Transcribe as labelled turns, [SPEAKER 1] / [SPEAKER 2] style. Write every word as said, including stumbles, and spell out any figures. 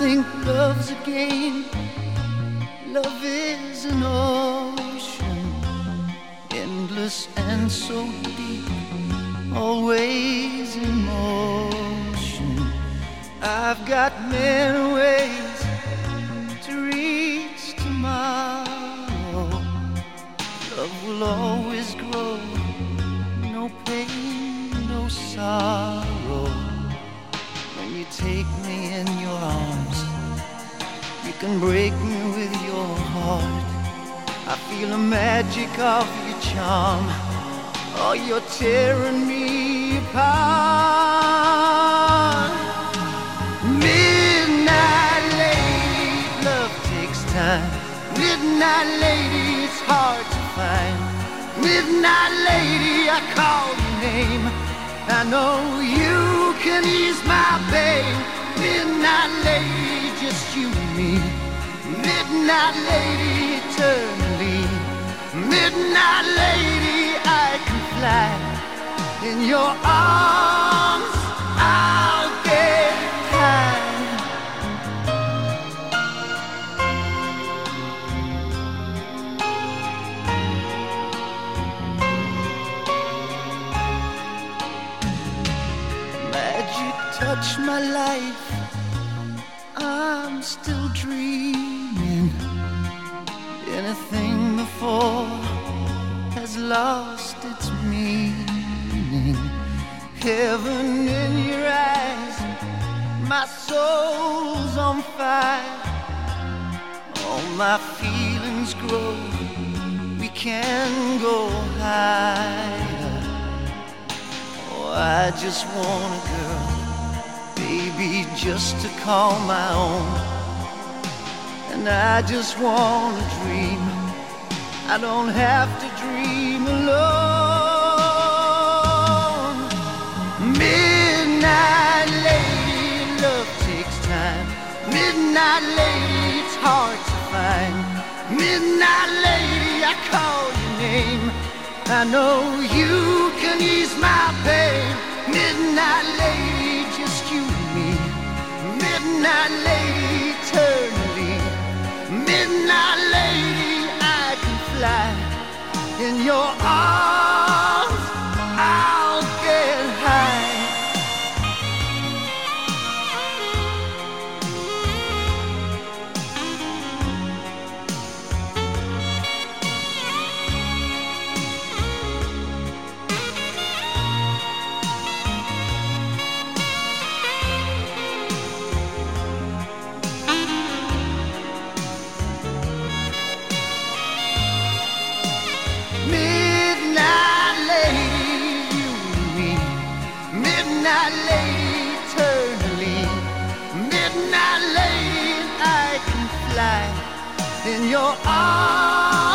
[SPEAKER 1] think love's a game. Love is an ocean, endless and so deep, always in motion. I've got many ways to reach tomorrow. Love will always grow, no pain, no sorrow. When you take me in your arms, you can break me with your heart. I feel the magic of your charm. Oh, you're tearing me apart. Midnight lady, love takes time. Midnight lady, it's hard to find. Midnight lady, I call your name. I know you can ease my pain. Midnight lady, just you and me. Midnight lady, eternally. Midnight lady, I can fly. In your arms, I'll get high. Magic touch my life, I'm still dreaming. Anything before has lost its meaning. Heaven in your eyes, my soul's on fire. All my feelings grow, we can go higher. Oh, I just want a girl, baby, just to call my own. And I just want to dream, I don't have to dream alone. Midnight lady, love takes time. Midnight lady, it's hard to find. Midnight lady, I call your name. I know you can ease my pain. Midnight lady, just you and me. Midnight lady, eternally. Midnight lady, I can fly. In your arms, I'll get high. Midnight lady, you and me. Midnight lady, eternally. Midnight lady, I can fly in your arms.